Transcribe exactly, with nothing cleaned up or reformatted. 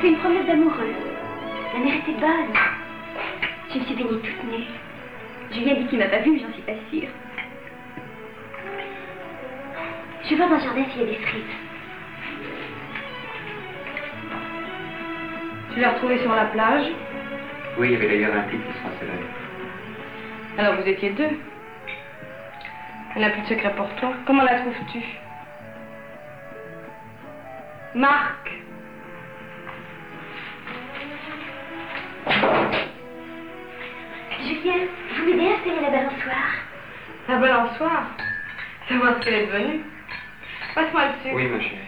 fait une promenade d'amoureux. La mer était bonne. Je me suis baignée toute nue. Julien dit qu'il m'a pas vue, mais j'en suis pas sûre. Je vais voir dans le jardin s'il y a des frites. Tu l'as retrouvée sur la plage? Oui, il y avait d'ailleurs un type qui se rassurait. Alors vous étiez deux. Elle n'a plus de secret pour toi. Comment la trouves-tu? Marc! Julien, vous m'aidez à installer la balançoire? La balançoire? Savoir ce qu'elle est devenue. Passe-moi le dessus. Oui, ma chérie.